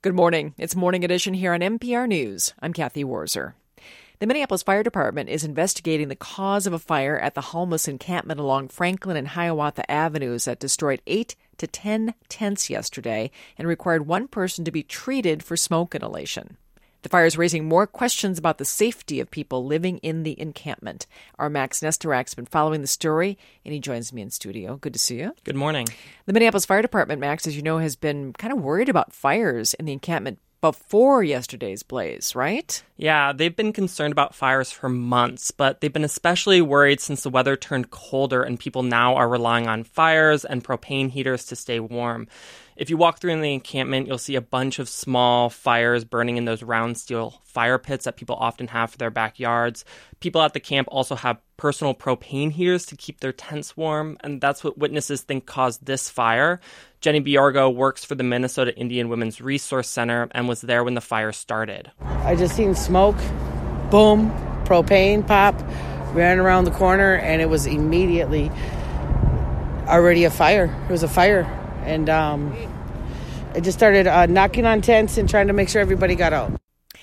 Good morning. It's Morning Edition here on NPR News. I'm Kathy Warzer. The Minneapolis Fire Department is investigating the cause of a fire at the homeless encampment along Franklin and Hiawatha Avenues that destroyed 8 to 10 tents yesterday and required one person to be treated for smoke inhalation. The fire is raising more questions about the safety of people living in the encampment. Our Max Nestorak's been following the story, and he joins me in studio. Good to see you. Good morning. The Minneapolis Fire Department, Max, as you know, has been kind of worried about fires in the encampment before yesterday's blaze, right? Yeah, they've been concerned about fires for months, but they've been especially worried since the weather turned colder and people now are relying on fires and propane heaters to stay warm. If you walk through in the encampment, you'll see a bunch of small fires burning in those round steel fire pits that people often have for their backyards. People at the camp also have personal propane heaters to keep their tents warm, and that's what witnesses think caused this fire. Jenny Biorgo works for the Minnesota Indian Women's Resource Center and was there when the fire started. I just seen smoke, boom, propane pop, ran around the corner, and it was immediately already a fire. It was a fire. And I just started knocking on tents and trying to make sure everybody got out.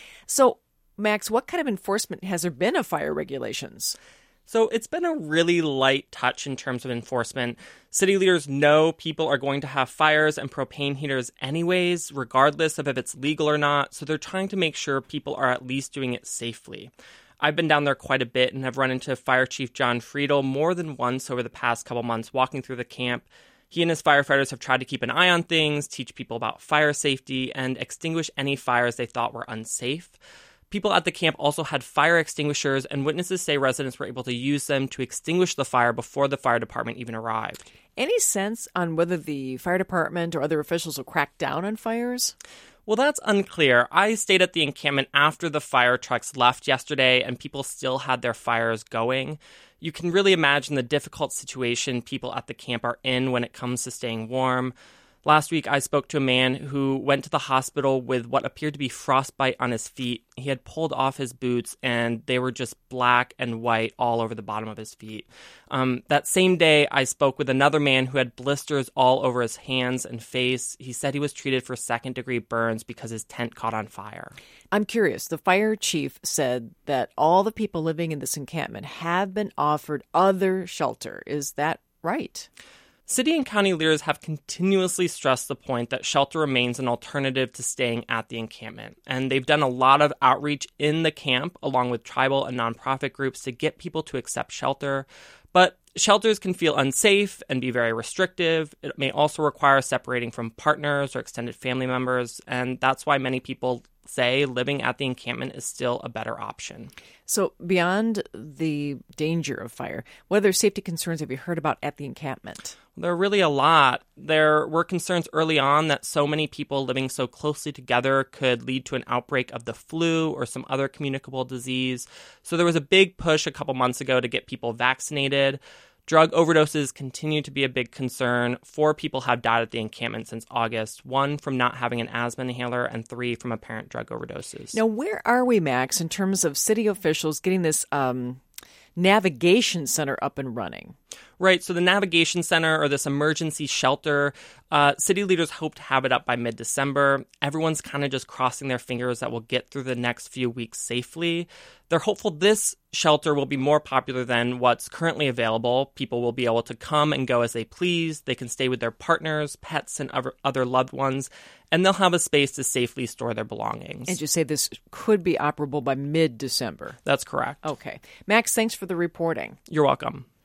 So, Max, what kind of enforcement has there been of fire regulations? So it's been a really light touch in terms of enforcement. City leaders know people are going to have fires and propane heaters anyways, regardless of if it's legal or not. So they're trying to make sure people are at least doing it safely. I've been down there quite a bit and have run into Fire Chief John Friedel more than once over the past couple months walking through the camp. He and his firefighters have tried to keep an eye on things, teach people about fire safety, and extinguish any fires they thought were unsafe. People at the camp also had fire extinguishers, and witnesses say residents were able to use them to extinguish the fire before the fire department even arrived. Any sense on whether the fire department or other officials will crack down on fires? Well, that's unclear. I stayed at the encampment after the fire trucks left yesterday, and people still had their fires going. You can really imagine the difficult situation people at the camp are in when it comes to staying warm. Last week, I spoke to a man who went to the hospital with what appeared to be frostbite on his feet. He had pulled off his boots, and they were just black and white all over the bottom of his feet. That same day, I spoke with another man who had blisters all over his hands and face. He said he was treated for second-degree burns because his tent caught on fire. I'm curious. The fire chief said that all the people living in this encampment have been offered other shelter. Is that right? City and county leaders have continuously stressed the point that shelter remains an alternative to staying at the encampment. And they've done a lot of outreach in the camp, along with tribal and nonprofit groups, to get people to accept shelter. But shelters can feel unsafe and be very restrictive. It may also require separating from partners or extended family members. And that's why many people say living at the encampment is still a better option. So beyond the danger of fire, what other safety concerns have you heard about at the encampment? There are really a lot. There were concerns early on that so many people living so closely together could lead to an outbreak of the flu or some other communicable disease. So there was a big push a couple months ago to get people vaccinated. Drug overdoses continue to be a big concern. 4 people have died at the encampment since August, 1 from not having an asthma inhaler and 3 from apparent drug overdoses. Now, where are we, Max, in terms of city officials getting this navigation center up and running? Right, so the navigation center or this emergency shelter, city leaders hope to have it up by mid-December. Everyone's kind of just crossing their fingers that we'll get through the next few weeks safely. They're hopeful this shelter will be more popular than what's currently available. People will be able to come and go as they please. They can stay with their partners, pets, and other loved ones, and they'll have a space to safely store their belongings. And you say this could be operable by mid-December. That's correct. Okay. Max, thanks for the reporting. You're welcome.